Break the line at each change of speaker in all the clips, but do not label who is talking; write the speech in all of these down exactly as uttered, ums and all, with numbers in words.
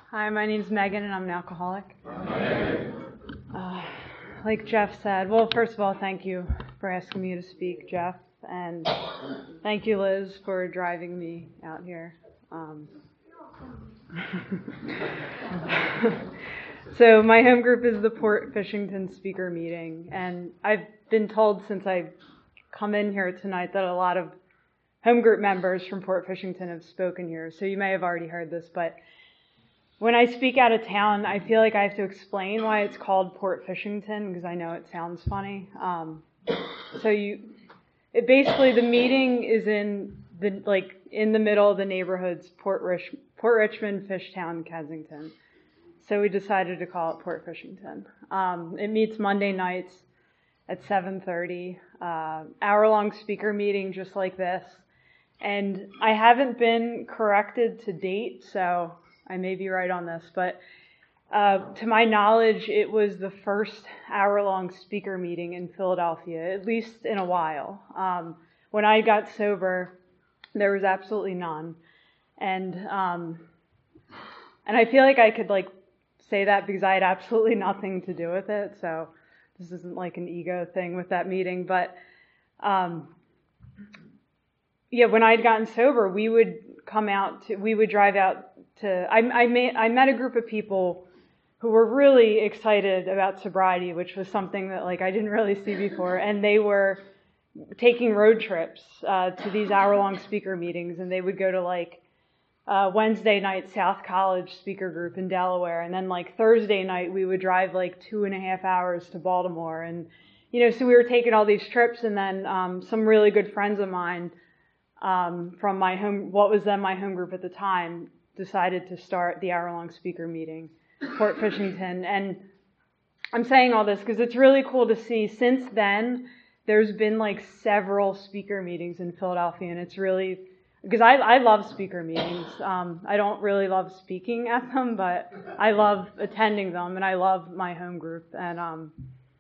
Hi, my name's Megan, and I'm an alcoholic. Uh, like Jeff said, well, first of all, thank you for asking me to speak, Jeff, and thank you, Liz, for driving me out here. Um, so my home group is the Port Fishington speaker meeting, and I've been told since I've come in here tonight that a lot of home group members from Port Fishington have spoken here, so you may have already heard this, but when I speak out of town, I feel like I have to explain why it's called Port Fishington, because I know it sounds funny. Um, so you, it basically the meeting is in the like in the middle of the neighborhoods, Port Rich, Port Richmond, Fishtown, Kensington. So we decided to call it Port Fishington. Um, it meets Monday nights at seven thirty, uh, hour-long speaker meeting just like this. And I haven't been corrected to date, so I may be right on this, but uh, to my knowledge, it was the first hour-long speaker meeting in Philadelphia, at least in a while. Um, when I got sober, there was absolutely none, and um, and I feel like I could like say that because I had absolutely nothing to do with it. So this isn't like an ego thing with that meeting, but um, yeah, when I'd gotten sober, we would come out to, we would drive out. To, I, I, met, I met a group of people who were really excited about sobriety, which was something that like I didn't really see before, and they were taking road trips uh, to these hour-long speaker meetings, and they would go to like uh, Wednesday night South College speaker group in Delaware, and then like Thursday night we would drive like two and a half hours to Baltimore, and you know, so we were taking all these trips, and then um, some really good friends of mine um, from my home, what was then my home group at the time, decided to start the hour-long speaker meeting, Port Fishington. And I'm saying all this because it's really cool to see. Since then, there's been like several speaker meetings in Philadelphia, and it's really, because I, I love speaker meetings. Um, I don't really love speaking at them, but I love attending them, and I love my home group. And um,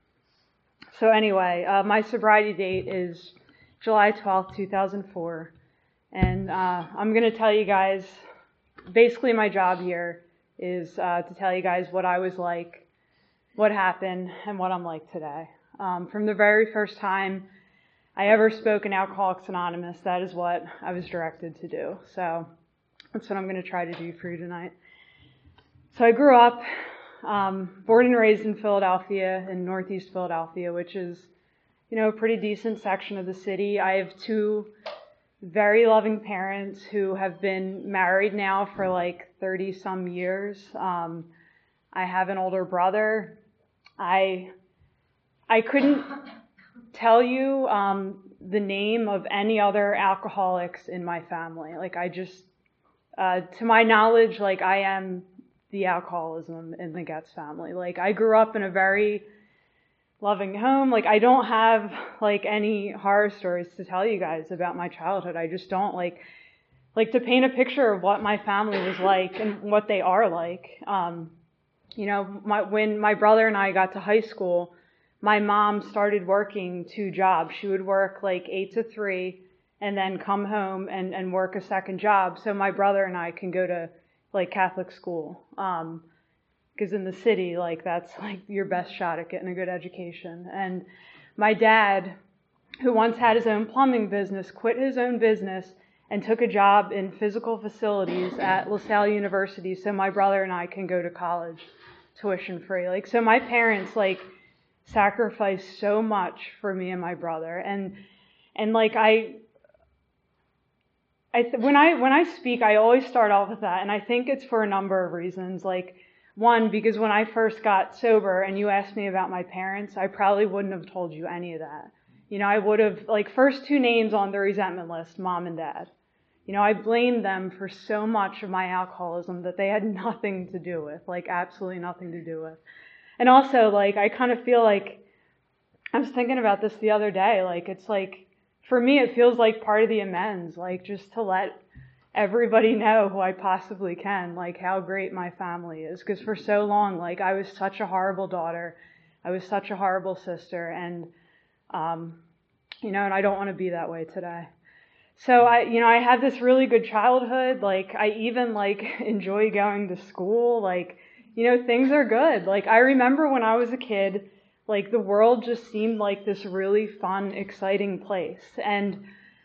so anyway, uh, my sobriety date is July twelfth, two thousand four, and uh, I'm going to tell you guys. Basically, my job here is uh, to tell you guys what I was like, what happened, and what I'm like today. Um, from the very first time I ever spoke in Alcoholics Anonymous, that is what I was directed to do. So that's what I'm going to try to do for you tonight. So I grew up, um, born and raised in Philadelphia, in Northeast Philadelphia, which is, you know, a pretty decent section of the city. I have two very loving parents who have been married now for like thirty some years. Um, I have an older brother. I I couldn't tell you um, the name of any other alcoholics in my family. Like I just, uh, to my knowledge, like I am the alcoholism in the Getz family. Like I grew up in a very loving home. Like I don't have like any horror stories to tell you guys about my childhood. I just don't like like to paint a picture of what my family was like and what they are like. Um, you know, my, when my brother and I got to high school, my mom started working two jobs. She would work like eight to three and then come home and, and work a second job. So my brother and I can go to like Catholic school. Um, Because in the city, like that's like your best shot at getting a good education. And my dad, who once had his own plumbing business, quit his own business and took a job in physical facilities at LaSalle University so my brother and I can go to college tuition free. Like, so my parents like sacrificed so much for me and my brother. And and like I, I when I when I speak, I always start off with that, and I think it's for a number of reasons. Like, one, because when I first got sober and you asked me about my parents, I probably wouldn't have told you any of that. You know, I would have, like, first two names on the resentment list, mom and dad. You know, I blamed them for so much of my alcoholism that they had nothing to do with, like, absolutely nothing to do with. And also, like, I kind of feel like, I was thinking about this the other day, like, it's like, for me, it feels like part of the amends, like, just to let everybody know who I possibly can, like how great my family is. Because for so long, like I was such a horrible daughter, I was such a horrible sister, and um, you know, and I don't want to be that way today. so I, you know, I had this really good childhood. Like, I even like enjoy going to school. Like, you know, things are good. Like, I remember when I was a kid, like the world just seemed like this really fun, exciting place. And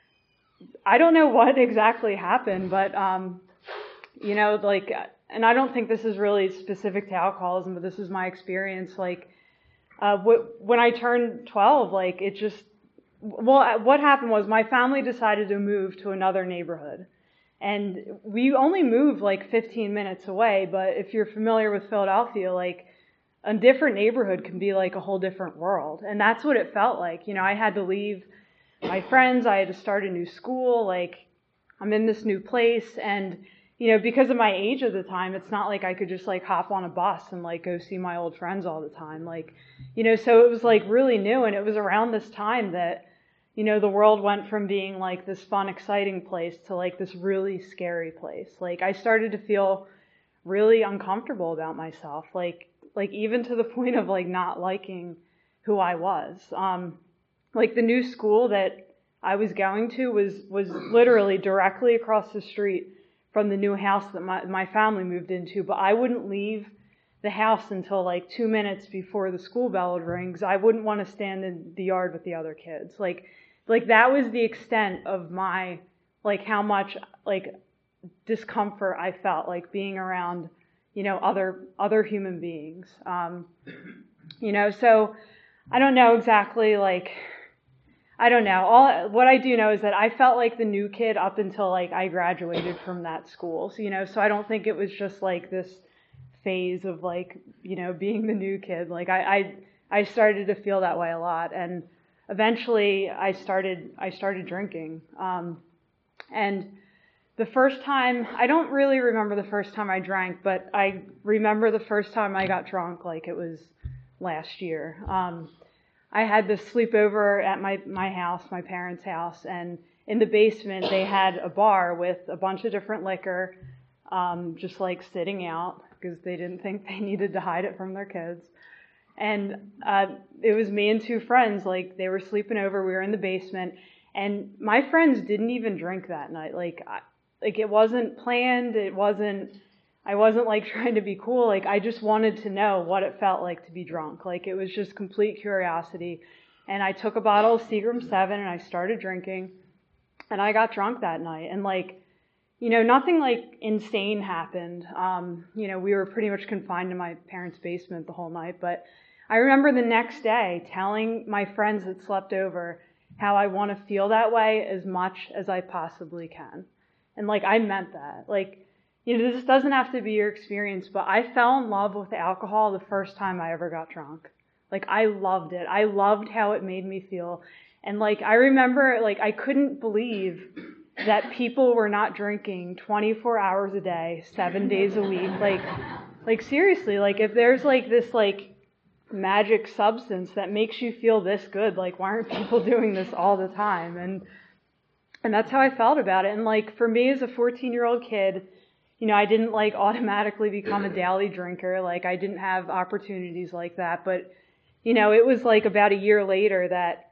I don't know what exactly happened, but, um, you know, like, and I don't think this is really specific to alcoholism, but this is my experience. Like, uh, when I turned twelve, like, it just, well, what happened was my family decided to move to another neighborhood. And we only moved like fifteen minutes away, but if you're familiar with Philadelphia, like, a different neighborhood can be like a whole different world. And that's what it felt like. You know, I had to leave my friends, I had to start a new school, like, I'm in this new place, and, you know, because of my age at the time, it's not like I could just like hop on a bus and like go see my old friends all the time. Like, you know, so it was like really new, and it was around this time that, you know, the world went from being like this fun, exciting place to like this really scary place. Like, I started to feel really uncomfortable about myself, like, like even to the point of like not liking who I was. Um, like the new school that I was going to was, was literally directly across the street from the new house that my, my family moved into, but I wouldn't leave the house until like two minutes before the school bell would ring, because I wouldn't want to stand in the yard with the other kids. Like, like that was the extent of my, like how much like discomfort I felt like being around, you know, other, other human beings. Um, you know, so I don't know exactly, like, I don't know. All what I do know is that I felt like the new kid up until like I graduated from that school. So, you know, so I don't think it was just like this phase of like, you know, being the new kid. Like I, I, I started to feel that way a lot, and eventually I started, I started drinking. Um, and the first time, I don't really remember the first time I drank, but I remember the first time I got drunk, like it was last year. Um, I had this sleepover at my, my house, my parents' house, and in the basement they had a bar with a bunch of different liquor, um, just like sitting out, because they didn't think they needed to hide it from their kids. And uh, it was me and two friends, like they were sleeping over, we were in the basement, and my friends didn't even drink that night. Like, I, like it wasn't planned, it wasn't, I wasn't like trying to be cool. Like, I just wanted to know what it felt like to be drunk. Like, it was just complete curiosity. And I took a bottle of Seagram seven and I started drinking, and I got drunk that night. And like, you know, nothing like insane happened. Um, you know, we were pretty much confined to my parents' basement the whole night. But I remember the next day telling my friends that slept over how I want to feel that way as much as I possibly can. And like, I meant that. Like, you know, this doesn't have to be your experience, but I fell in love with alcohol the first time I ever got drunk. Like, I loved it. I loved how it made me feel. And like, I remember, like, I couldn't believe that people were not drinking twenty-four hours a day, seven days a week. Like, like seriously, like if there's like this like magic substance that makes you feel this good, like why aren't people doing this all the time? And, and that's how I felt about it. And like, for me as a fourteen year old kid, you know, I didn't like automatically become a daily drinker. Like, I didn't have opportunities like that. But, you know, it was like about a year later that,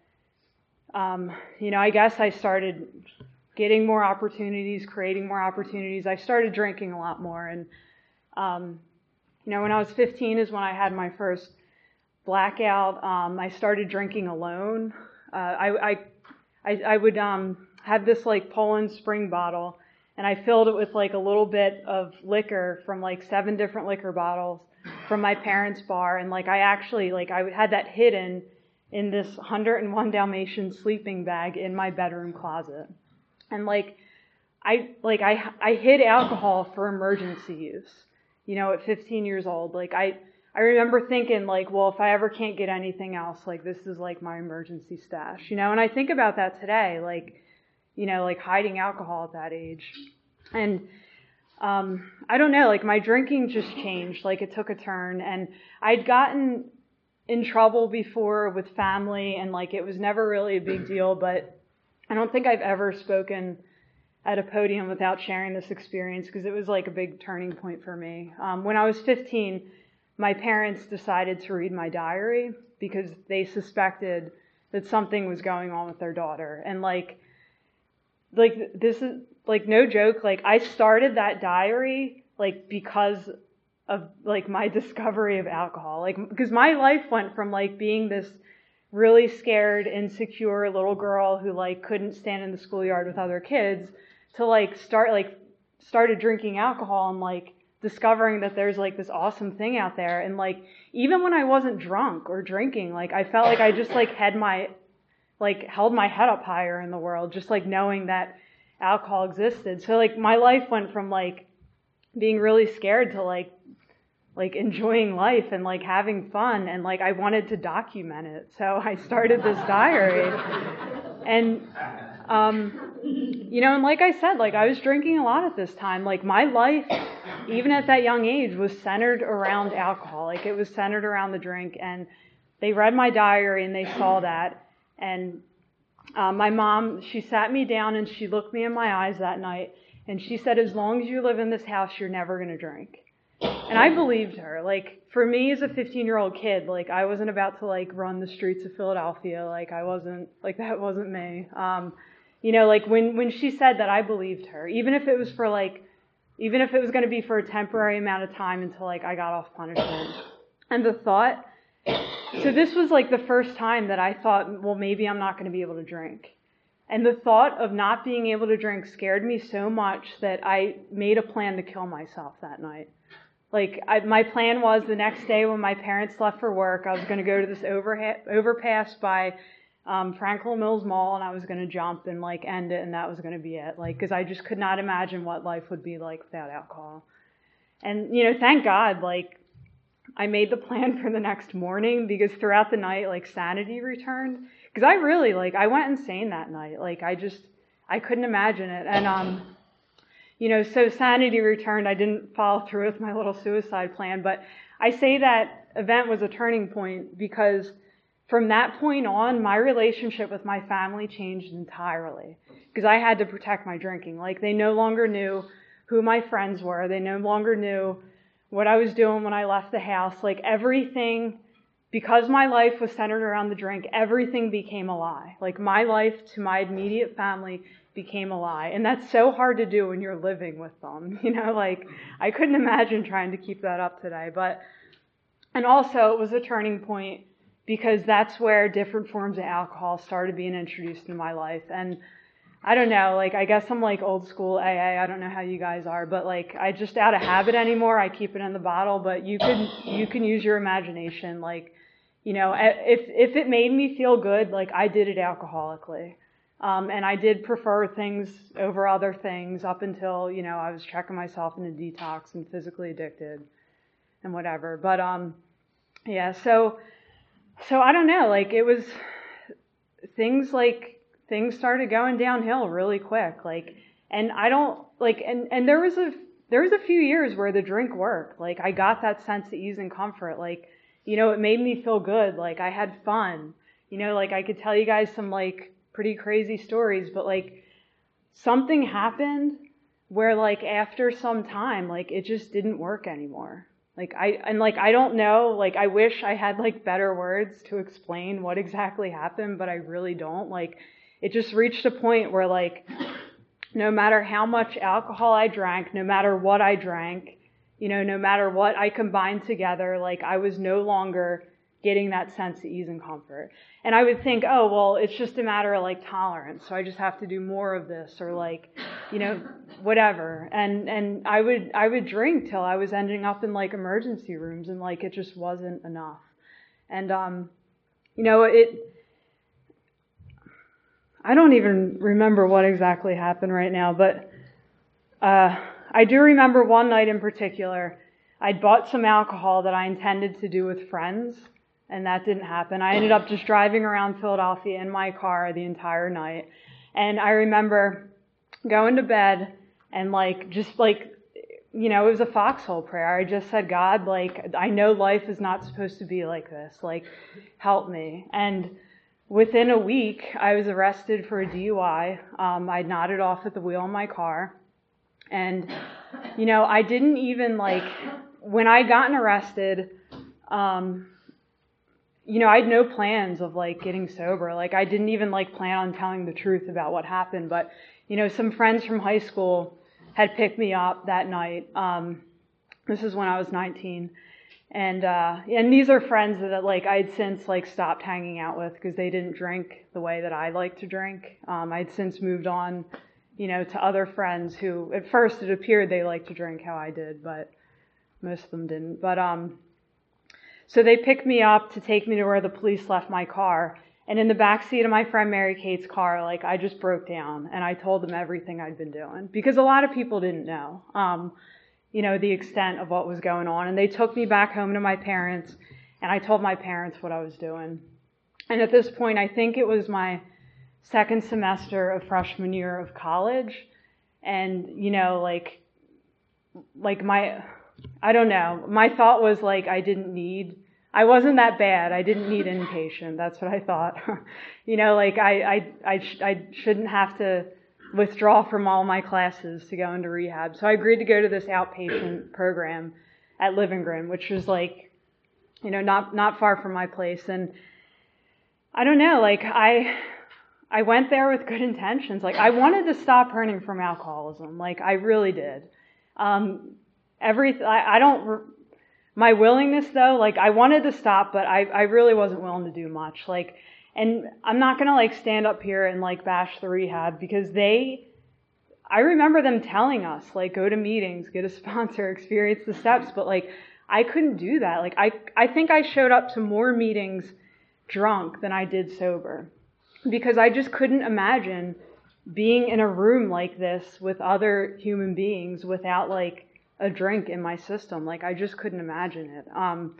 um, you know, I guess I started getting more opportunities, creating more opportunities. I started drinking a lot more. And, um, you know, when I was fifteen is when I had my first blackout. Um, I started drinking alone. Uh, I, I, I, I would um, have this like Poland Spring bottle, and I filled it with like a little bit of liquor from like seven different liquor bottles from my parents' bar. And like, I actually, like, I had that hidden in this one hundred and one Dalmatian sleeping bag in my bedroom closet. And like, I, like, I, I hid alcohol for emergency use, you know, at fifteen years old. Like, I, I remember thinking like, well, if I ever can't get anything else, like, this is like my emergency stash, you know. And I think about that today, like, you know, like hiding alcohol at that age. And um, I don't know, like my drinking just changed, like it took a turn. And I'd gotten in trouble before with family, and like it was never really a big deal, but I don't think I've ever spoken at a podium without sharing this experience, because it was like a big turning point for me. Um, when I was fifteen, my parents decided to read my diary because they suspected that something was going on with their daughter. And like, like, this is, like, no joke, like, I started that diary, like, because of, like, my discovery of alcohol. Like, because my life went from, like, being this really scared, insecure little girl who, like, couldn't stand in the schoolyard with other kids to, like, start, like, started drinking alcohol and, like, discovering that there's, like, this awesome thing out there. And, like, even when I wasn't drunk or drinking, like, I felt like I just, like, had my, like, held my head up higher in the world, just, like, knowing that alcohol existed. So, like, my life went from, like, being really scared to, like, like enjoying life and, like, having fun, and, like, I wanted to document it. So I started this diary. And, um, you know, and like I said, like, I was drinking a lot at this time. Like, my life, even at that young age, was centered around alcohol. Like, it was centered around the drink. And they read my diary and they saw that. And uh, my mom, she sat me down and she looked me in my eyes that night. And she said, as long as you live in this house, you're never going to drink. And I believed her. Like, for me as a fifteen-year-old kid, like, I wasn't about to, like, run the streets of Philadelphia. Like, I wasn't, like, that wasn't me. Um, you know, like, when, when she said that, I believed her. Even if it was for, like, even if it was going to be for a temporary amount of time until, like, I got off punishment. And the thought, so this was, like, the first time that I thought, well, maybe I'm not going to be able to drink. And the thought of not being able to drink scared me so much that I made a plan to kill myself that night. Like, I, my plan was the next day when my parents left for work, I was going to go to this overha- overpass by um, Franklin Mills Mall, and I was going to jump and, like, end it, and that was going to be it. Like, because I just could not imagine what life would be like without alcohol. And, you know, thank God, like, I made the plan for the next morning, because throughout the night, like, sanity returned. Because I really, like, I went insane that night. Like, I just, I couldn't imagine it. And, um... You know, so sanity returned. I didn't follow through with my little suicide plan, but I say that event was a turning point because from that point on, my relationship with my family changed entirely because I had to protect my drinking. Like, they no longer knew who my friends were. They no longer knew what I was doing when I left the house. Like, everything, because my life was centered around the drink, everything became a lie. Like, my life to my immediate family became a lie. And that's so hard to do when you're living with them. You know, like, I couldn't imagine trying to keep that up today. But, and also it was a turning point because that's where different forms of alcohol started being introduced in my life. And I don't know, like, I guess I'm like old school A A. I don't know how you guys are, but, like, I just out of habit anymore, I keep it in the bottle, but you can, you can use your imagination. Like, you know, if, if it made me feel good, like, I did it alcoholically. Um, and I did prefer things over other things up until, you know, I was checking myself into detox and physically addicted and whatever. But, um, yeah, so, so I don't know, like, it was, things, like, things started going downhill really quick. Like, and I don't, like, and, and there was a, there was a few years where the drink worked. Like, I got that sense of ease and comfort. Like, you know, it made me feel good. Like, I had fun. You know, like, I could tell you guys some, like, pretty crazy stories, but, like, something happened where, like, after some time, like, it just didn't work anymore. Like, I, and, like, I don't know, like, I wish I had, like, better words to explain what exactly happened, but I really don't. Like, it just reached a point where, like, no matter how much alcohol I drank, no matter what I drank, you know, no matter what I combined together, like, I was no longer getting that sense of ease and comfort. And I would think, oh, well, it's just a matter of, like, tolerance, so I just have to do more of this, or, like, you know, whatever. And and I would I would drink till I was ending up in, like, emergency rooms, and, like, it just wasn't enough. And um, you know, it. I don't even remember what exactly happened right now, but uh, I do remember one night in particular. I'd bought some alcohol that I intended to do with friends. And that didn't happen. I ended up just driving around Philadelphia in my car the entire night. And I remember going to bed and, like, just, like, you know, it was a foxhole prayer. I just said, God, like, I know life is not supposed to be like this. Like, help me. And within a week, I was arrested for a D U I. Um, I nodded off at the wheel in my car. And, you know, I didn't even, like, when I gotten arrested, um, you know, I had no plans of like getting sober. Like I didn't even like plan on telling the truth about what happened. But, you know, some friends from high school had picked me up that night. Um, this is when I was nineteen. And, uh, and these are friends that like I'd since like stopped hanging out with because they didn't drink the way that I like to drink. Um, I'd since moved on, you know, to other friends who at first it appeared they liked to drink how I did, but most of them didn't. But, um, so they picked me up to take me to where the police left my car. And in the backseat of my friend Mary Kate's car, like I just broke down and I told them everything I'd been doing because a lot of people didn't know, um, you know, the extent of what was going on. And they took me back home to my parents and I told my parents what I was doing. And at this point, I think it was my second semester of freshman year of college. And, you know, like, like my, I don't know, my thought was like, I didn't need, I wasn't that bad. I didn't need inpatient. That's what I thought. you know, like I, I, I, sh- I shouldn't have to withdraw from all my classes to go into rehab. So I agreed to go to this outpatient program at Livingston, which was like, you know, not, not far from my place. And I don't know, like I, I went there with good intentions. Like I wanted to stop hurting from alcoholism. Like I really did. Um, every, I, I don't, my willingness though, like I wanted to stop, but I, I really wasn't willing to do much. Like, and I'm not going to like stand up here and like bash the rehab because they, I remember them telling us like, go to meetings, get a sponsor, experience the steps. But like, I couldn't do that. Like I, I think I showed up to more meetings drunk than I did sober because I just couldn't imagine being in a room like this with other human beings without like a drink in my system. Like I just couldn't imagine it. Um,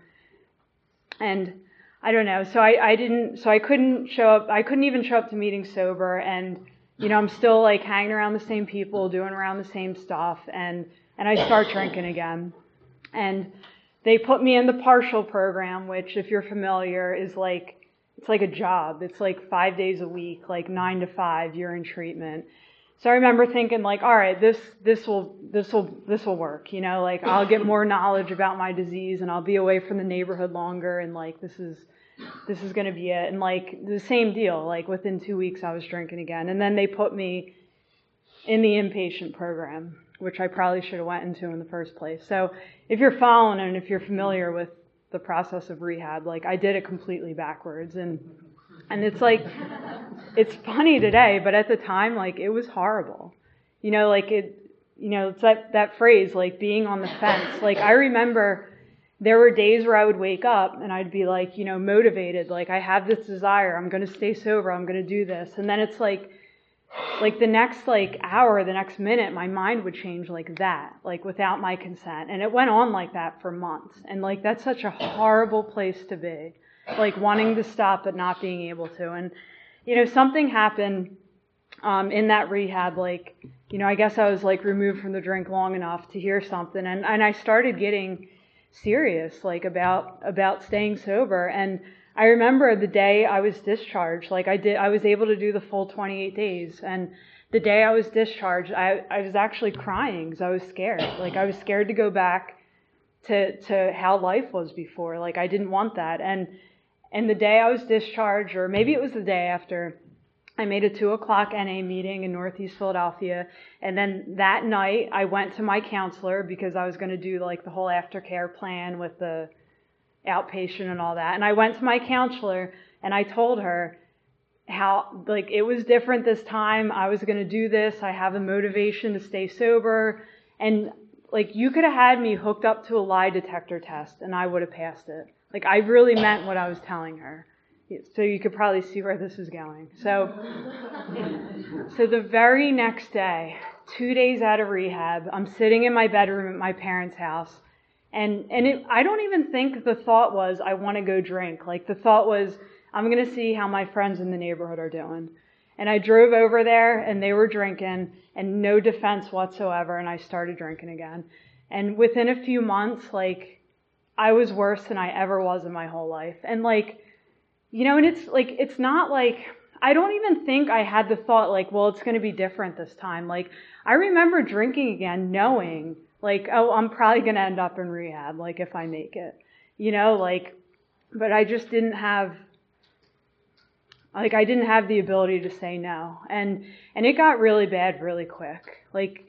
and I don't know. So I, I didn't, so I couldn't show up. I couldn't even show up to meetings sober. And, you know, I'm still like hanging around the same people, doing around the same stuff. And, and I start drinking again. And they put me in the partial program, which if you're familiar is like, it's like a job. It's like five days a week, like nine to five, you're in treatment. So I remember thinking like, all right, this, this will, this will, this will work, you know, like I'll get more knowledge about my disease and I'll be away from the neighborhood longer. And like, this is, this is going to be it. And like the same deal, like within two weeks I was drinking again. And then they put me in the inpatient program, which I probably should have went into in the first place. So if you're following and if you're familiar with the process of rehab, like I did it completely backwards. And, and it's like, it's funny today, but at the time, like it was horrible, you know, like it, you know, it's that, that phrase, like being on the fence. Like I remember there were days where I would wake up and I'd be like, you know, motivated. Like I have this desire. I'm going to stay sober. I'm going to do this. And then it's like, like the next like hour, the next minute, my mind would change like that, like without my consent. And it went on like that for months. And like, that's such a horrible place to be, like wanting to stop, but not being able to. And, you know, something happened, um, in that rehab, like, you know, I guess I was like removed from the drink long enough to hear something. And, and I started getting serious, like about, about staying sober. And I remember the day I was discharged, like I did, I was able to do the full twenty-eight days. And the day I was discharged, I, I was actually crying because I was scared. Like I was scared to go back to, to how life was before. Like I didn't want that. And, and the day I was discharged, or maybe it was the day after, I made a two o'clock N A meeting in Northeast Philadelphia. And then that night I went to my counselor because I was going to do like the whole aftercare plan with the outpatient and all that. And I went to my counselor and I told her how like it was different this time. I was going to do this. I have a motivation to stay sober. And like you could have had me hooked up to a lie detector test and I would have passed it. Like I really meant what I was telling her. So you could probably see where this is going. So, so the very next day, two days out of rehab, I'm sitting in my bedroom at my parents' house. And, and it, I don't even think the thought was, I want to go drink. Like the thought was, I'm going to see how my friends in the neighborhood are doing. And I drove over there and they were drinking and no defense whatsoever. And I started drinking again. And within a few months, like I was worse than I ever was in my whole life. And like, you know, and it's like, it's not like, I don't even think I had the thought like, well, it's going to be different this time. Like I remember drinking again, knowing like, oh, I'm probably going to end up in rehab, like if I make it, you know, like, but I just didn't have, like, I didn't have the ability to say no. And, and it got really bad really quick. Like,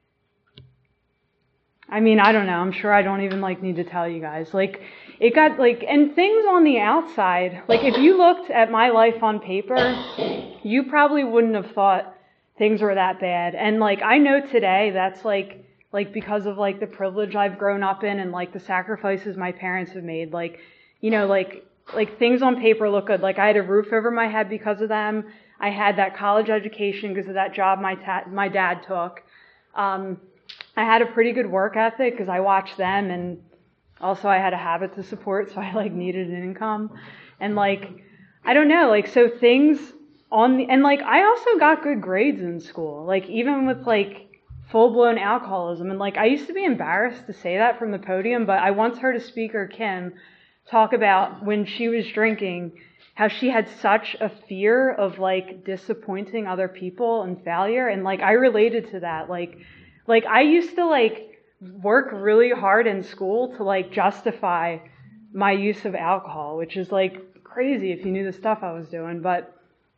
I mean, I don't know. I'm sure I don't even, like, need to tell you guys. Like, it got, like, and things on the outside, like, if you looked at my life on paper, you probably wouldn't have thought things were that bad. And, like, I know today that's, like, like, because of, like, the privilege I've grown up in and, like, the sacrifices my parents have made, like, you know, like, like, things on paper look good. Like, I had a roof over my head because of them. I had that college education because of that job my ta- my dad took. Um, I had a pretty good work ethic because I watched them, and also I had a habit to support, so I, like, needed an income. And, like, I don't know, like, so things on the, and, like, I also got good grades in school, like, even with, like, full-blown alcoholism. And, like, I used to be embarrassed to say that from the podium, but I once heard a speaker, Kim, talk about when she was drinking, how she had such a fear of, like, disappointing other people and failure. And, like, I related to that. Like, like I used to, like, work really hard in school to, like, justify my use of alcohol, which is, like, crazy if you knew the stuff I was doing. But,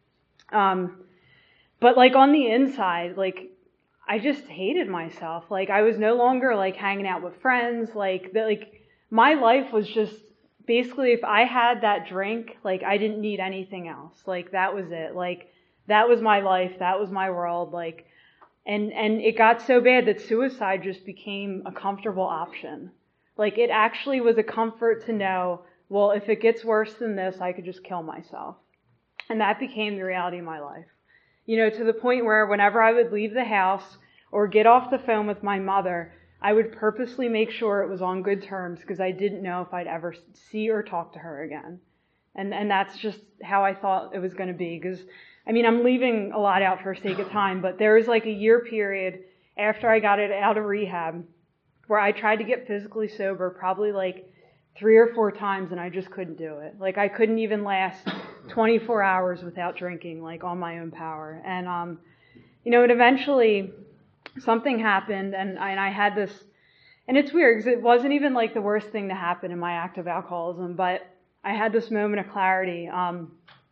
um, but, like, on the inside, like, I just hated myself. Like, I was no longer, like, hanging out with friends. Like, the, like, my life was just, basically, if I had that drink, like, I didn't need anything else. Like, that was it. Like, that was my life. That was my world. Like, and, and it got so bad that suicide just became a comfortable option. Like, it actually was a comfort to know, well, if it gets worse than this, I could just kill myself. And that became the reality of my life. You know, to the point where whenever I would leave the house or get off the phone with my mother, I would purposely make sure it was on good terms because I didn't know if I'd ever see or talk to her again. And and that's just how I thought it was going to be. Because, I mean, I'm leaving a lot out for sake of time, but there was like a year period after I got it out of rehab where I tried to get physically sober probably like three or four times, and I just couldn't do it. Like, I couldn't even last twenty-four hours without drinking, like, on my own power. And, um, you know, and eventually something happened, and I, and I had this, and it's weird because it wasn't even like the worst thing to happen in my active alcoholism, but I had this moment of clarity. Um,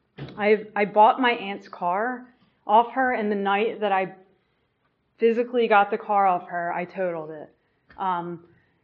I I bought my aunt's car off her, and the night that I physically got the car off her, I totaled it. Um,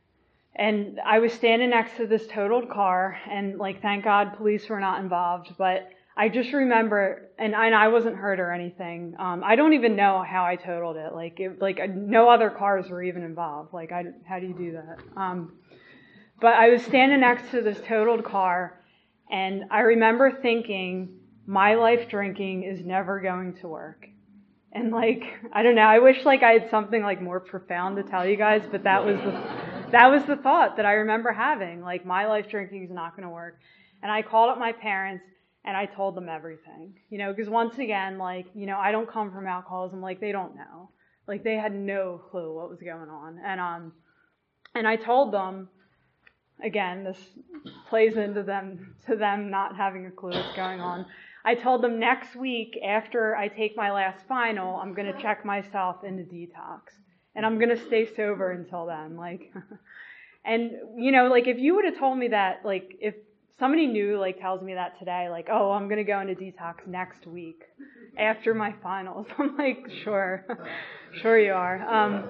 and I was standing next to this totaled car, and, like, thank God police were not involved, but I just remember, and I, and I wasn't hurt or anything. Um, I don't even know how I totaled it. Like, it, like no other cars were even involved. Like, I, how do you do that? Um, but I was standing next to this totaled car, and I remember thinking, my life drinking is never going to work. And, like, I don't know, I wish, like, I had something, like, more profound to tell you guys, but that was the, that was the thought that I remember having. Like, my life drinking is not going to work. And I called up my parents, and I told them everything. You know, because once again, like, you know, I don't come from alcoholism. Like, they don't know. Like, they had no clue what was going on. And, um, and I told them, again, this plays into them, to them not having a clue what's going on. I told them next week, after I take my last final, I'm going to check myself into detox. And I'm going to stay sober until then. Like, and, you know, like, if you would have told me that, like, if somebody new, like, tells me that today, like, oh, I'm going to go into detox next week after my finals, I'm like, sure, sure you are. Um,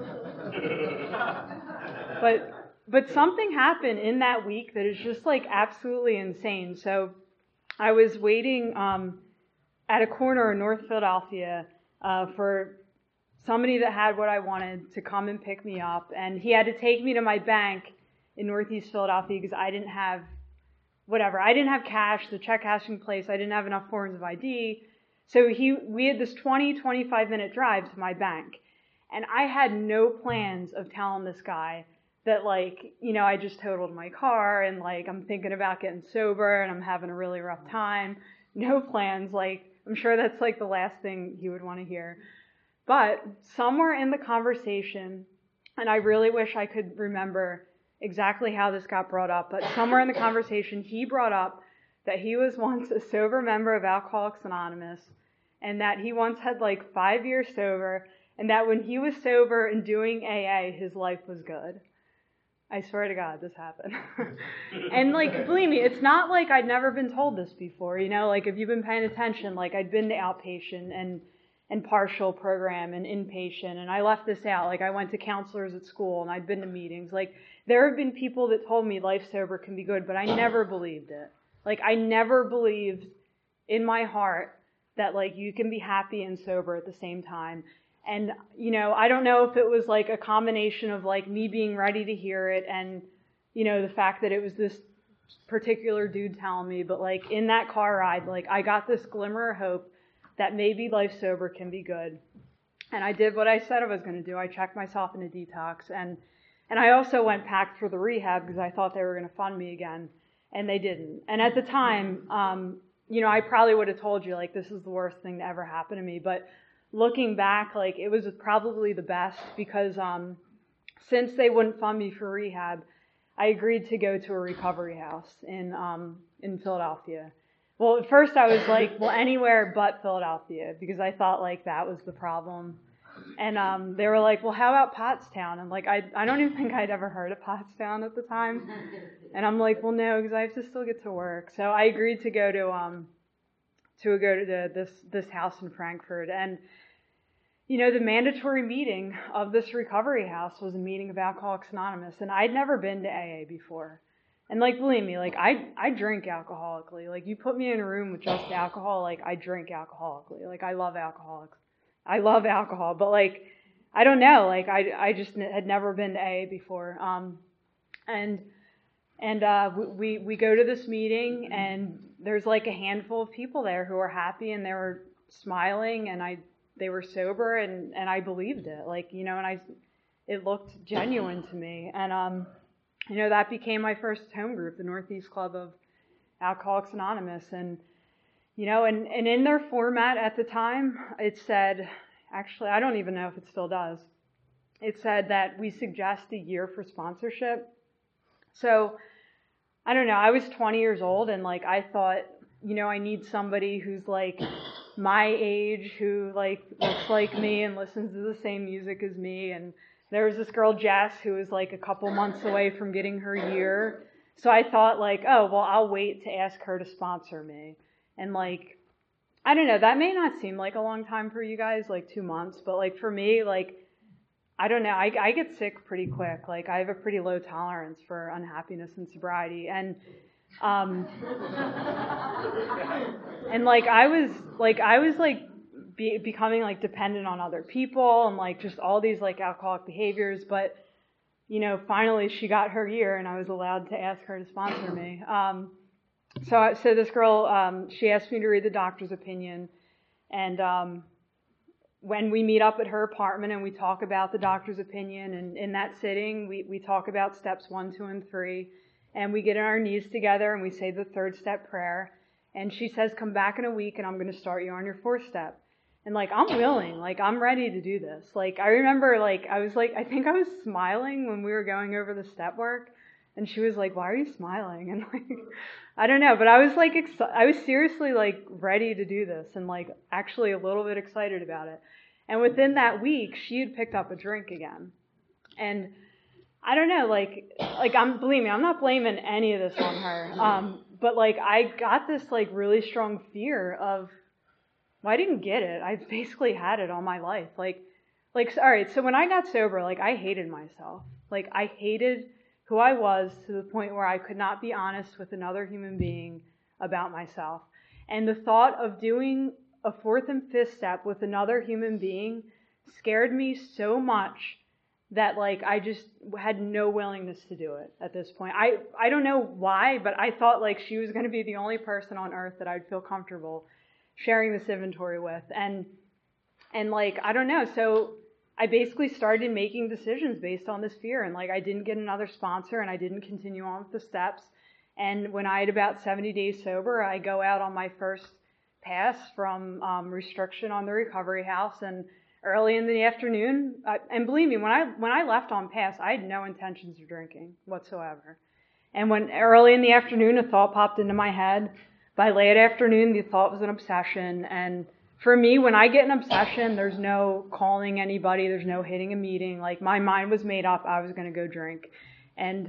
but, but something happened in that week that is just, like, absolutely insane. So I was waiting um, at a corner in North Philadelphia uh, for somebody that had what I wanted to come and pick me up. And he had to take me to my bank in Northeast Philadelphia because I didn't have, whatever, I didn't have cash, the check cashing place, I didn't have enough forms of I D. So he, we had this twenty, twenty-five minute drive to my bank. And I had no plans of telling this guy that, like, you know, I just totaled my car and, like, I'm thinking about getting sober and I'm having a really rough time. No plans. Like, I'm sure that's, like, the last thing he would want to hear. But somewhere in the conversation, and I really wish I could remember exactly how this got brought up, but somewhere in the conversation, he brought up that he was once a sober member of Alcoholics Anonymous, and that he once had, like, five years sober, and that when he was sober and doing A A, his life was good. I swear to God, this happened. And like, believe me, it's not like I'd never been told this before, you know, like if you've been paying attention, like I'd been to outpatient and, and partial program and inpatient, and I left this out. Like I went to counselors at school and I'd been to meetings. Like there have been people that told me life sober can be good, but I never believed it. Like I never believed in my heart that like you can be happy and sober at the same time. And, you know, I don't know if it was like a combination of like me being ready to hear it and, you know, the fact that it was this particular dude telling me, but like in that car ride, like I got this glimmer of hope that maybe life sober can be good. And I did what I said I was going to do. I checked myself in a detox, and, and I also went packed for the rehab because I thought they were going to fund me again, and they didn't. And at the time, um, you know, I probably would have told you like, this is the worst thing to ever happen to me. But looking back, like it was probably the best because um, since they wouldn't fund me for rehab, I agreed to go to a recovery house in um, in Philadelphia. Well, at first I was like, well, anywhere but Philadelphia because I thought like that was the problem. And um, they were like, well, how about Pottstown? And like, I I don't even think I'd ever heard of Pottstown at the time. And I'm like, well, no, because I have to still get to work. So I agreed to go to um to go to the, this this house in Frankfurt. And you know, the mandatory meeting of this recovery house was a meeting of Alcoholics Anonymous, and I'd never been to A A before. And like, believe me, like I I drink alcoholically. Like you put me in a room with just alcohol, like I drink alcoholically. Like I love alcoholics. I love alcohol, but like I don't know, like I I just had never been to A A before. Um, and and uh, we we go to this meeting, and there's like a handful of people there who are happy, and they were smiling, and I. They were sober, and, and I believed it, like, you know, and I, it looked genuine to me. And, um, you know, that became my first home group, the Northeast Club of Alcoholics Anonymous. And, you know, and, and in their format at the time, it said, actually, I don't even know if it still does. It said that we suggest a year for sponsorship. So, I don't know, I was twenty years old, and like, I thought, you know, I need somebody who's like my age, who like looks like me and listens to the same music as me. And there was this girl, Jess, who was like a couple months away from getting her year. So I thought like, oh, well, I'll wait to ask her to sponsor me. And like, I don't know, that may not seem like a long time for you guys, like two months, but like for me, like, I don't know, I, I get sick pretty quick. Like I have a pretty low tolerance for unhappiness and sobriety. And Um, and like I was like I was like be, becoming like dependent on other people and like just all these like alcoholic behaviors. But you know, finally she got her year, and I was allowed to ask her to sponsor me. Um, so so this girl, um, she asked me to read the doctor's opinion, and um, when we meet up at her apartment and we talk about the doctor's opinion, and in that sitting we we talk about steps one, two, and three. And we get on our knees together and we say the third step prayer. And she says, come back in a week and I'm going to start you on your fourth step. And like, I'm willing, like I'm ready to do this. Like I remember like, I was like, I think I was smiling when we were going over the step work. And she was like, why are you smiling? And like, I don't know, but I was like, ex- I was seriously like ready to do this and like actually a little bit excited about it. And within that week, she had picked up a drink again. And I don't know, like, like I'm, believe me, I'm not blaming any of this on her. Um, but like, I got this like really strong fear of, well, I didn't get it. I basically had it all my life. Like, like, all right. So when I got sober, like I hated myself. Like I hated who I was to the point where I could not be honest with another human being about myself. And the thought of doing a fourth and fifth step with another human being scared me so much that like I just had no willingness to do it at this point. I, I don't know why, but I thought like she was going to be the only person on earth that I'd feel comfortable sharing this inventory with. And and like, I don't know. So I basically started making decisions based on this fear. And like, I didn't get another sponsor, and I didn't continue on with the steps. And when I had about seventy days sober, I go out on my first pass from um, restriction on the recovery house. And early in the afternoon, uh, and believe me, when I when I left on pass, I had no intentions of drinking whatsoever. And when early in the afternoon, a thought popped into my head. By late afternoon, the thought was an obsession. And for me, when I get an obsession, there's no calling anybody, there's no hitting a meeting. Like my mind was made up, I was going to go drink. And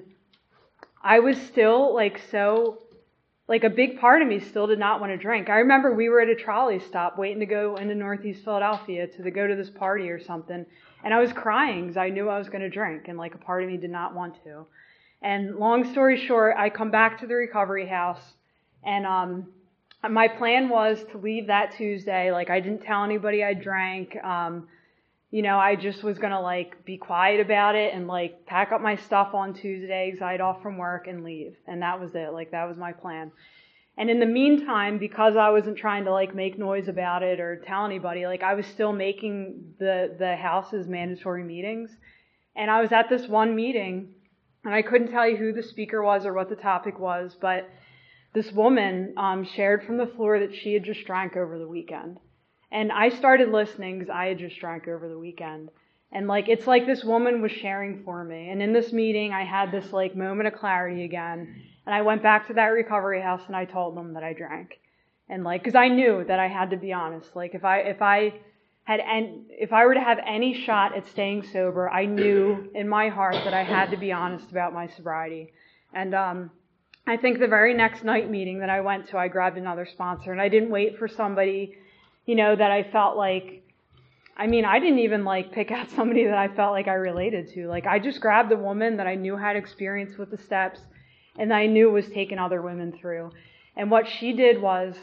I was still like so, like a big part of me still did not want to drink. I remember we were at a trolley stop waiting to go into Northeast Philadelphia to the, go to this party or something. And I was crying because I knew I was going to drink, and like a part of me did not want to. And long story short, I come back to the recovery house, and um, my plan was to leave that Tuesday. Like I didn't tell anybody I drank. Um, you know, I just was going to like be quiet about it and like pack up my stuff on Tuesday because I'd off from work and leave. And that was it. Like that was my plan. And in the meantime, because I wasn't trying to like make noise about it or tell anybody, like I was still making the, the house's mandatory meetings. And I was at this one meeting, and I couldn't tell you who the speaker was or what the topic was, but this woman um, shared from the floor that she had just drank over the weekend. And I started listening because I had just drank over the weekend. And like, it's like this woman was sharing for me. And in this meeting, I had this like moment of clarity again. And I went back to that recovery house and I told them that I drank. And like, cause I knew that I had to be honest. Like if I, if I had, en- if I were to have any shot at staying sober, I knew in my heart that I had to be honest about my sobriety. And, um, I think the very next night meeting that I went to, I grabbed another sponsor, and I didn't wait for somebody, you know, that I felt like, I mean, I didn't even like pick out somebody that I felt like I related to. Like I just grabbed a woman that I knew had experience with the steps and I knew was taking other women through. And what she did was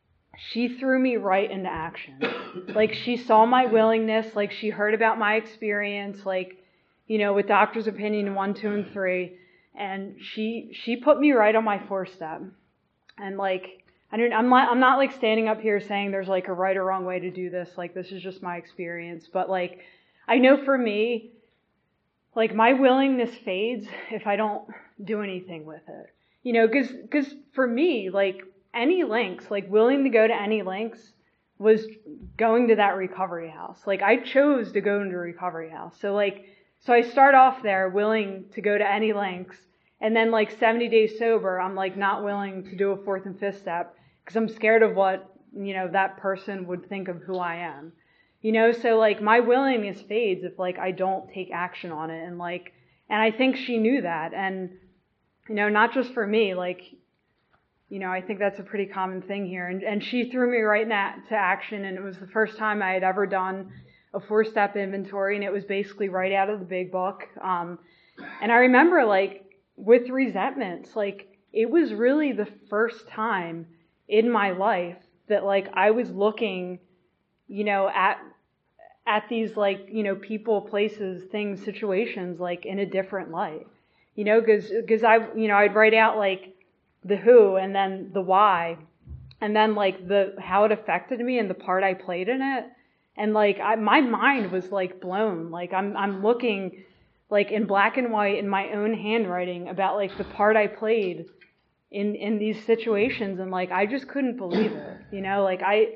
she threw me right into action. Like she saw my willingness, like she heard about my experience, like, you know, with doctor's opinion one, two, and three. And she she put me right on my four step. And like, I don't, I'm not, I'm not like standing up here saying there's like a right or wrong way to do this. Like this is just my experience. But like, I know for me, like my willingness fades if I don't do anything with it. You know, cause, cause for me, like any lengths, like willing to go to any lengths was going to that recovery house. Like I chose to go into a recovery house. So like, so I start off there willing to go to any lengths. And then like seventy days sober, I'm like not willing to do a fourth and fifth step because I'm scared of what, you know, that person would think of who I am. You know, so like my willingness fades if like I don't take action on it. And like, and I think she knew that. And, you know, not just for me, like, you know, I think that's a pretty common thing here. And, and she threw me right into action. And it was the first time I had ever done a four-step inventory. And it was basically right out of the big book. Um, and I remember like, with resentments, like it was really the first time in my life that like I was looking, you know, at at these like, you know, people, places, things, situations like in a different light, you know, because because I, you know, I'd write out like the who and then the why and then like the how it affected me and the part I played in it, and like I, my mind was like blown. Like I'm I'm looking like in black and white in my own handwriting about like the part I played in, in these situations. And like, I just couldn't believe it, you know, like I,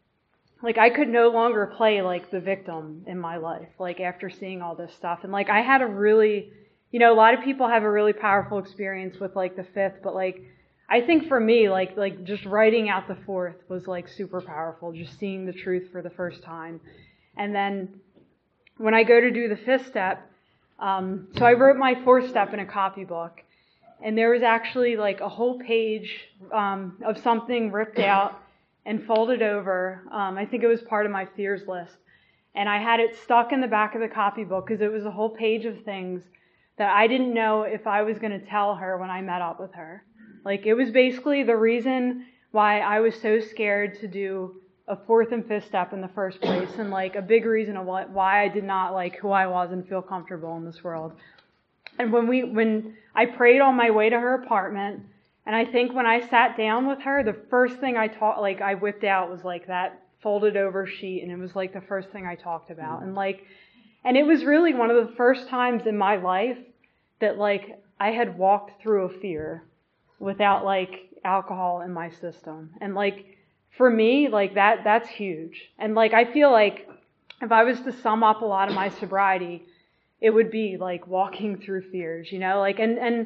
like I could no longer play like the victim in my life, like after seeing all this stuff. And like, I had a really, you know, a lot of people have a really powerful experience with like the fifth, but like, I think for me, like, like just writing out the fourth was like super powerful, just seeing the truth for the first time. And then when I go to do the fifth step, Um, so I wrote my fourth step in a copybook, and there was actually like a whole page um, of something ripped out and folded over. Um, I think it was part of my fears list, and I had it stuck in the back of the copybook because it was a whole page of things that I didn't know if I was going to tell her when I met up with her. Like it was basically the reason why I was so scared to do a fourth and fifth step in the first place, and like a big reason of what, why I did not like who I was and feel comfortable in this world. And when we, when I prayed on my way to her apartment, and I think when I sat down with her, the first thing I taught, like I whipped out was like that folded over sheet, and it was like the first thing I talked about. And like, and it was really one of the first times in my life that like I had walked through a fear without like alcohol in my system. And like, for me, like that, that's huge. And like, I feel like if I was to sum up a lot of my sobriety, it would be like walking through fears, you know, like, and, and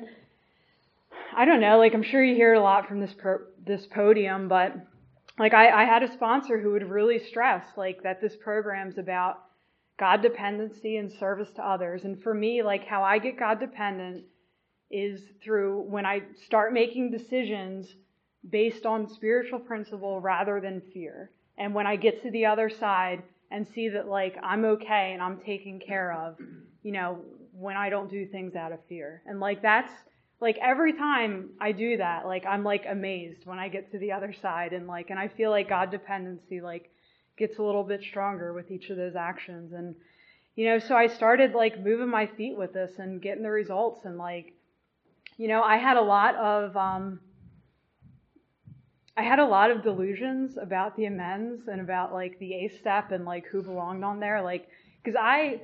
I don't know, like, I'm sure you hear it a lot from this, pro- this podium, but like, I, I had a sponsor who would really stress like that this program's about God dependency and service to others. And for me, like how I get God dependent is through when I start making decisions based on spiritual principle rather than fear. And when I get to the other side and see that, like, I'm okay and I'm taken care of, you know, when I don't do things out of fear. And, like, that's, like, every time I do that, like, I'm, like, amazed when I get to the other side. And, like, and I feel like God dependency, like, gets a little bit stronger with each of those actions. And, you know, so I started, like, moving my feet with this and getting the results. And, like, you know, I had a lot of, um, I had a lot of delusions about the amends and about, like, the A step and, like, who belonged on there. Like, because I,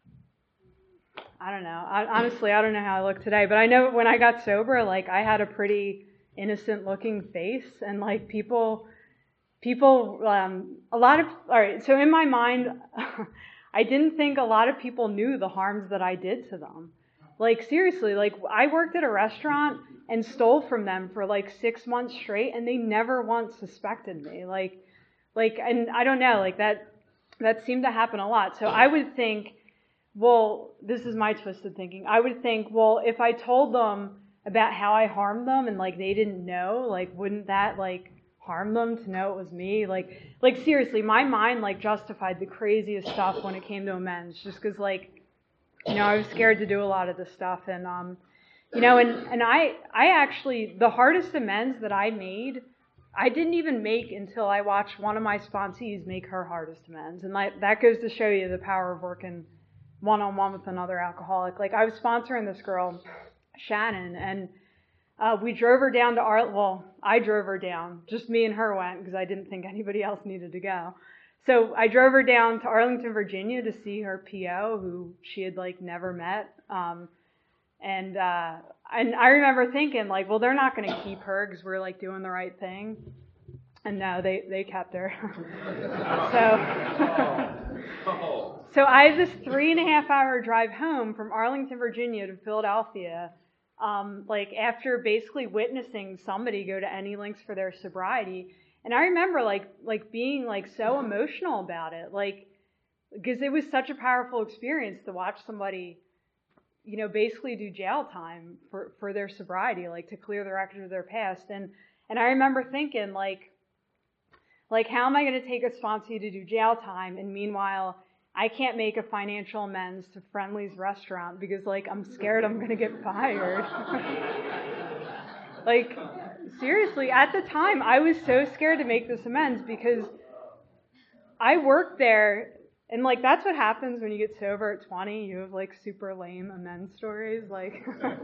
I don't know. I, honestly, I don't know how I look today. But I know when I got sober, like, I had a pretty innocent-looking face. And, like, people, people, um, a lot of, all right, so in my mind, I didn't think a lot of people knew the harms that I did to them. Like, seriously, like, I worked at a restaurant and stole from them for like six months straight, and they never once suspected me. Like, like, and I don't know, like that, that seemed to happen a lot. So I would think, well, this is my twisted thinking. I would think, well, if I told them about how I harmed them and like they didn't know, like, wouldn't that like harm them to know it was me? Like, like seriously, my mind like justified the craziest stuff when it came to amends, just because like, you know, I was scared to do a lot of this stuff. And, um, you know, and, and I, I actually, the hardest amends that I made, I didn't even make until I watched one of my sponsees make her hardest amends. And like, that goes to show you the power of working one-on-one with another alcoholic. Like, I was sponsoring this girl, Shannon, and uh, we drove her down to Ar- well, I drove her down. Just me and her went because I didn't think anybody else needed to go. So I drove her down to Arlington, Virginia to see her P O, who she had, like, never met. Um, and uh, and I remember thinking, like, well, they're not going to keep her because we're, like, doing the right thing. And no, they, they kept her. so, so I had this three and a half hour drive home from Arlington, Virginia to Philadelphia, um, like, after basically witnessing somebody go to any lengths for their sobriety. And I remember, like, like being, like, so emotional about it, like, because it was such a powerful experience to watch somebody, you know, basically do jail time for, for their sobriety, like, to clear the record of their past. And and I remember thinking, like, like, how am I going to take a sponsee to do jail time, and meanwhile, I can't make a financial amends to Friendly's restaurant because, like, I'm scared I'm going to get fired. Like, seriously, at the time, I was so scared to make this amends because I worked there, and, like, that's what happens when you get sober at twenty. You have, like, super lame amends stories. Like,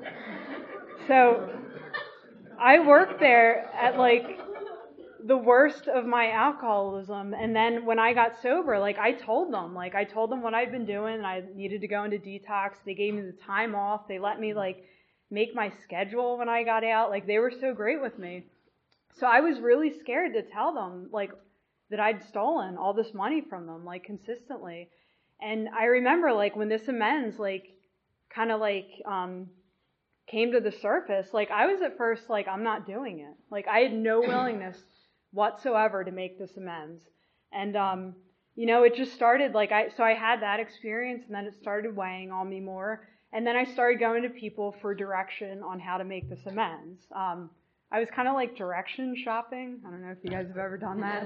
so I worked there at, like, the worst of my alcoholism. And then when I got sober, like, I told them, like, I told them what I'd been doing. I needed to go into detox. They gave me the time off. They let me, like, make my schedule when I got out. Like, they were so great with me. So I was really scared to tell them, like, that I'd stolen all this money from them, like, consistently. And I remember, like, when this amends, like, kind of, like, um, came to the surface, like, I was at first like, I'm not doing it. Like, I had no willingness whatsoever to make this amends. And, um, you know, it just started, like, I, so I had that experience, and then it started weighing on me more. And then I started going to people for direction on how to make this amends. Um, I was kind of like direction shopping. I don't know if you guys have ever done that.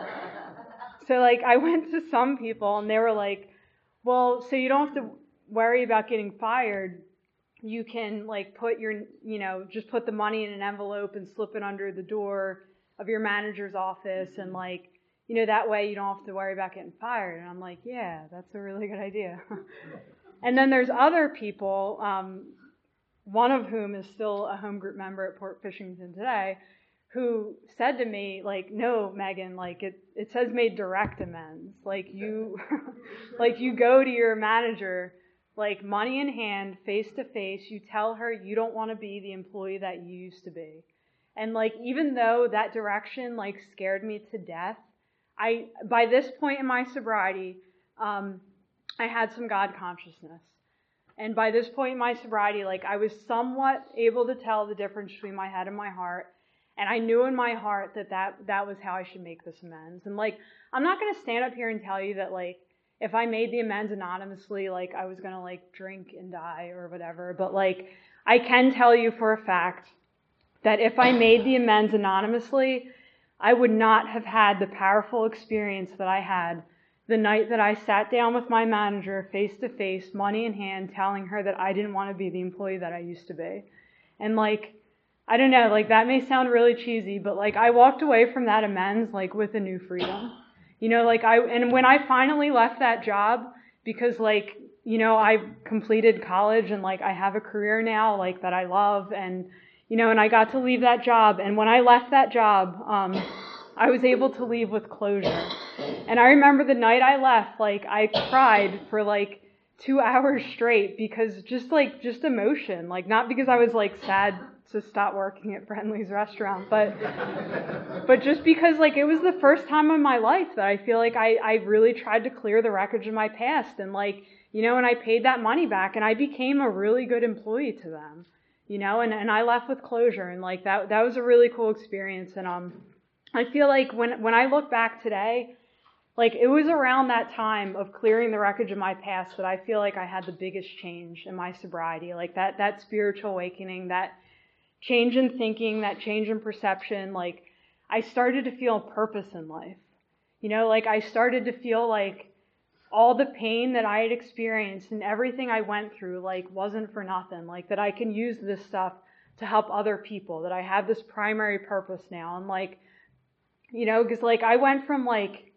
So, like, I went to some people, and they were like, well, so you don't have to worry about getting fired. You can, like, put your, you know, just put the money in an envelope and slip it under the door of your manager's office, and, like, you know, that way you don't have to worry about getting fired. And I'm like, yeah, that's a really good idea. And then there's other people, um, one of whom is still a home group member at Port Fishington today, who said to me, like, no, Megan, like, it, it says made direct amends. Like, you, like, you go to your manager, like, money in hand, face to face, you tell her you don't want to be the employee that you used to be. And, like, even though that direction, like, scared me to death, I, by this point in my sobriety, um, I had some God consciousness. And by this point in my sobriety, like, I was somewhat able to tell the difference between my head and my heart. And I knew in my heart that that, that was how I should make this amends. And, like, I'm not going to stand up here and tell you that, like, if I made the amends anonymously, like, I was going to, like, drink and die or whatever. But, like, I can tell you for a fact that if I made the amends anonymously, I would not have had the powerful experience that I had the night that I sat down with my manager face to face, money in hand, telling her that I didn't want to be the employee that I used to be. And like, I don't know, like that may sound really cheesy, but like I walked away from that amends like with a new freedom. You know, like I, and when I finally left that job, because like, you know, I completed college and like I have a career now, like that I love, and you know, and I got to leave that job. And when I left that job, um, I was able to leave with closure. And I remember the night I left, like I cried for like two hours straight because just like, just emotion, like not because I was like sad to stop working at Friendly's restaurant, but, but just because like it was the first time in my life that I feel like I, I really tried to clear the wreckage of my past. And like, you know, and I paid that money back and I became a really good employee to them. You know, and, and I left with closure, and like that that was a really cool experience. And um, I feel like when when I look back today, like it was around that time of clearing the wreckage of my past that I feel like I had the biggest change in my sobriety. Like that that spiritual awakening, that change in thinking, that change in perception. Like I started to feel purpose in life. You know, like I started to feel like all the pain that I had experienced and everything I went through, like, wasn't for nothing. Like, that I can use this stuff to help other people, that I have this primary purpose now. And, like, you know, because, like, I went from, like,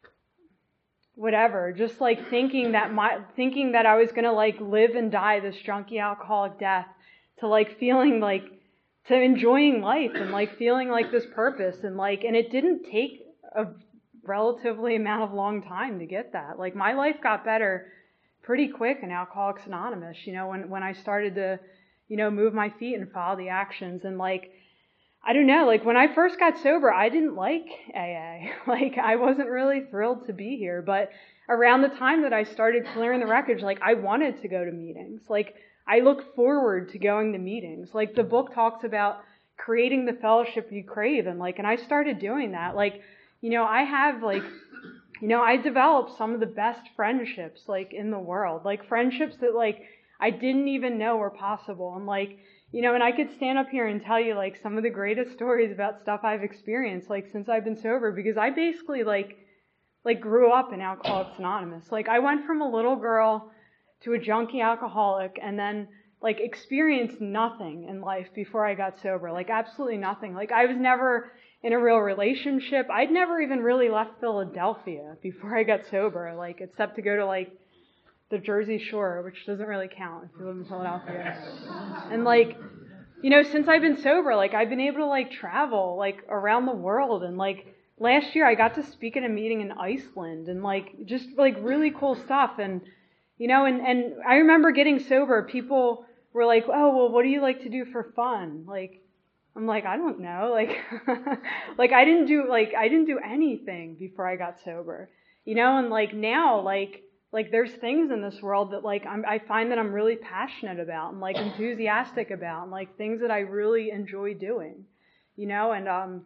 whatever, just, like, thinking that my, thinking that I was going to, like, live and die this junkie alcoholic death to, like, feeling, like, to enjoying life and, like, feeling, like, this purpose. And, like, and it didn't take a relatively amount of long time to get that. Like my life got better pretty quick in Alcoholics Anonymous, you know, when, when I started to, you know, move my feet and follow the actions. And like, I don't know, like when I first got sober, I didn't like A A. Like I wasn't really thrilled to be here. But around the time that I started clearing the wreckage, like I wanted to go to meetings. Like I look forward to going to meetings. Like the book talks about creating the fellowship you crave. And like, and I started doing that. Like, you know, I have like, you know, I developed some of the best friendships like in the world, like friendships that like I didn't even know were possible. And like, you know, and I could stand up here and tell you like some of the greatest stories about stuff I've experienced like since I've been sober, because I basically like, like grew up in Alcoholics Anonymous. Like I went from a little girl to a junkie alcoholic and then like experienced nothing in life before I got sober, like absolutely nothing. Like I was never in a real relationship. I'd never even really left Philadelphia before I got sober, like except to go to like the Jersey Shore, which doesn't really count if you live in Philadelphia. And like, you know, since I've been sober, like I've been able to like travel like around the world. And like last year I got to speak at a meeting in Iceland and like just like really cool stuff. And, you know, and, and I remember getting sober, people were like, oh, well, what do you like to do for fun? Like, I'm like, I don't know. Like, like I didn't do, like, I didn't do anything before I got sober, you know? And like now, like, like there's things in this world that like, I'm, I find that I'm really passionate about and like enthusiastic about and like things that I really enjoy doing, you know? And, um,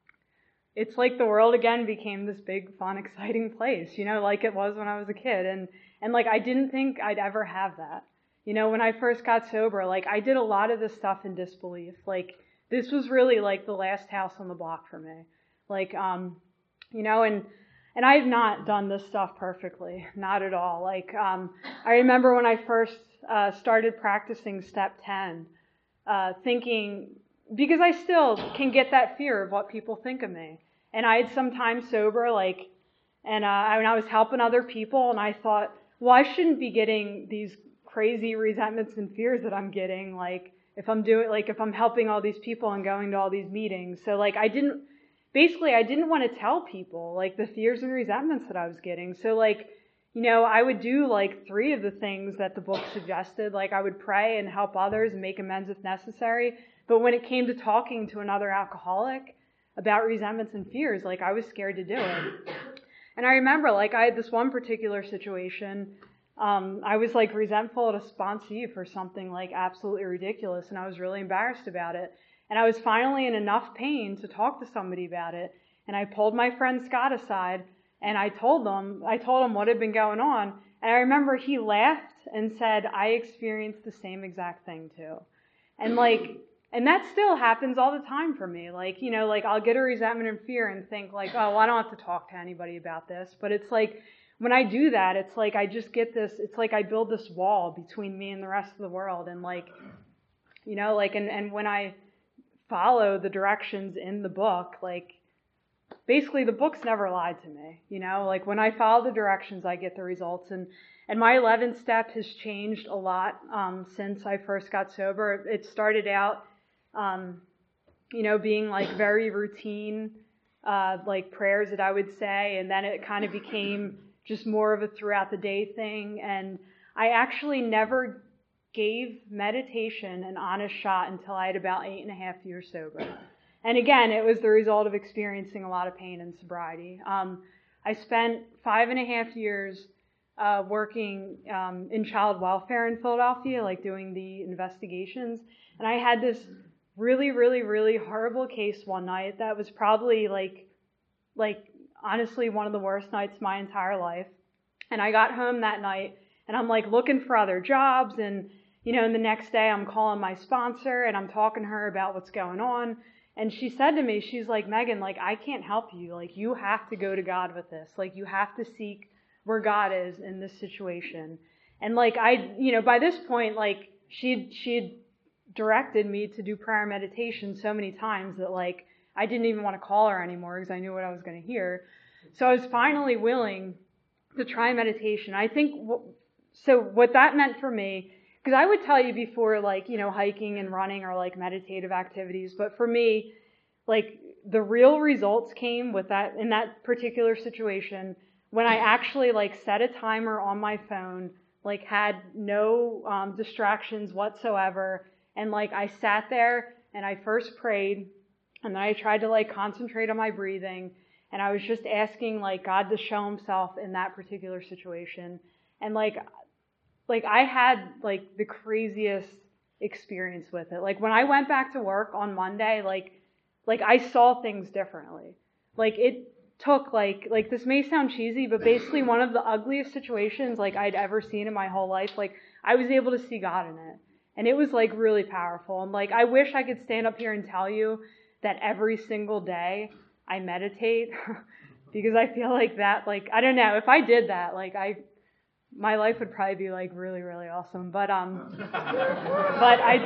it's like the world again became this big, fun, exciting place, you know, like it was when I was a kid. And, and like, I didn't think I'd ever have that. You know, when I first got sober, like I did a lot of this stuff in disbelief. Like, this was really like the last house on the block for me. Like, um, you know, and, and I've not done this stuff perfectly, not at all. Like, um, I remember when I first, uh, started practicing step ten, uh, thinking, because I still can get that fear of what people think of me. And I had some time sober, like, and, uh, I, when I was helping other people and I thought, well, I shouldn't be getting these crazy resentments and fears that I'm getting, like, if I'm doing, like, if I'm helping all these people and going to all these meetings. So, like, I didn't, basically, I didn't want to tell people, like, the fears and resentments that I was getting. So, like, you know, I would do, like, three of the things that the book suggested. Like, I would pray and help others and make amends if necessary. But when it came to talking to another alcoholic about resentments and fears, like, I was scared to do it. And I remember, like, I had this one particular situation. Um, I was like resentful at a sponsee for something like absolutely ridiculous, and I was really embarrassed about it. And I was finally in enough pain to talk to somebody about it. And I pulled my friend Scott aside, and I told him, I told him what had been going on. And I remember he laughed and said, I experienced the same exact thing too. And like, and that still happens all the time for me. Like, you know, like I'll get a resentment and fear and think like, oh, well, I don't have to talk to anybody about this. But it's like, when I do that, it's like I just get this, it's like I build this wall between me and the rest of the world. And like, you know, like, and, and when I follow the directions in the book, like, basically the book's never lied to me, you know, like when I follow the directions, I get the results. And, and my eleventh step has changed a lot um, since I first got sober. It started out, um, you know, being like very routine, uh, like prayers that I would say. And then it kind of became just more of a throughout the day thing. And I actually never gave meditation an honest shot until I had about eight and a half years sober. And again, it was the result of experiencing a lot of pain in sobriety. Um, I spent five and a half years uh, working um, in child welfare in Philadelphia, like doing the investigations. And I had this really, really, really horrible case one night that was probably like, like honestly, one of the worst nights of my entire life. And I got home that night and I'm like looking for other jobs. And, you know, and the next day I'm calling my sponsor and I'm talking to her about what's going on. And she said to me, she's like, Megan, like, I can't help you. Like, you have to go to God with this. Like, you have to seek where God is in this situation. And like, I, you know, by this point, like, she'd, she'd directed me to do prayer and meditation so many times that like, I didn't even want to call her anymore because I knew what I was going to hear. So I was finally willing to try meditation. I think, w- so what that meant for me, because I would tell you before, like, you know, hiking and running are like meditative activities. But for me, like, the real results came with that, in that particular situation, when I actually, like, set a timer on my phone, like, had no um, distractions whatsoever. And, like, I sat there and I first prayed. And then I tried to, like, concentrate on my breathing. And I was just asking, like, God to show himself in that particular situation. And, like, Like, I had, like, the craziest experience with it. Like, when I went back to work on Monday, like, like, I saw things differently. Like, it took, like, like, this may sound cheesy, but basically one of the ugliest situations, like, I'd ever seen in my whole life, like, I was able to see God in it. And it was, like, really powerful. And, like, I wish I could stand up here and tell you that every single day I meditate, because I feel like that, like, I don't know, if I did that, like, I... my life would probably be like really, really awesome. But um, but I,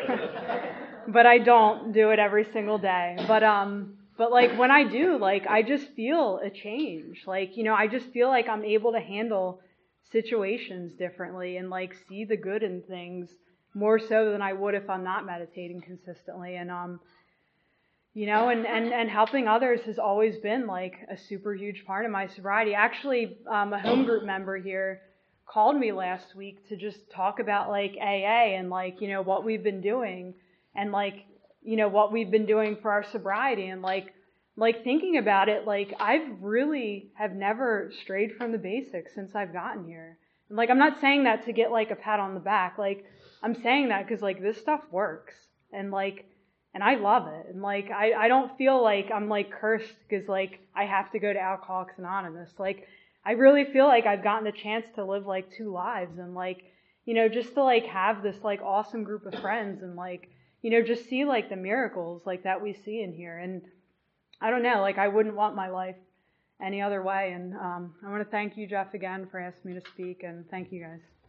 but I don't do it every single day. But um, but like when I do, like I just feel a change. Like, you know, I just feel like I'm able to handle situations differently and like see the good in things more so than I would if I'm not meditating consistently. And um, you know, and and and helping others has always been like a super huge part of my sobriety. Actually, um, a home group member here called me last week to just talk about like A A and like, you know, what we've been doing and like, you know, what we've been doing for our sobriety. And like, like thinking about it, like I've really have never strayed from the basics since I've gotten here. And like, I'm not saying that to get like a pat on the back. Like, I'm saying that because like this stuff works and like, and I love it. And like, I, I don't feel like I'm like cursed because like I have to go to Alcoholics Anonymous. Like, I really feel like I've gotten the chance to live like two lives and like, you know, just to like have this like awesome group of friends and like, you know, just see like the miracles like that we see in here. And I don't know, like I wouldn't want my life any other way. And um, I want to thank you, Jeff, again for asking me to speak, and thank you guys.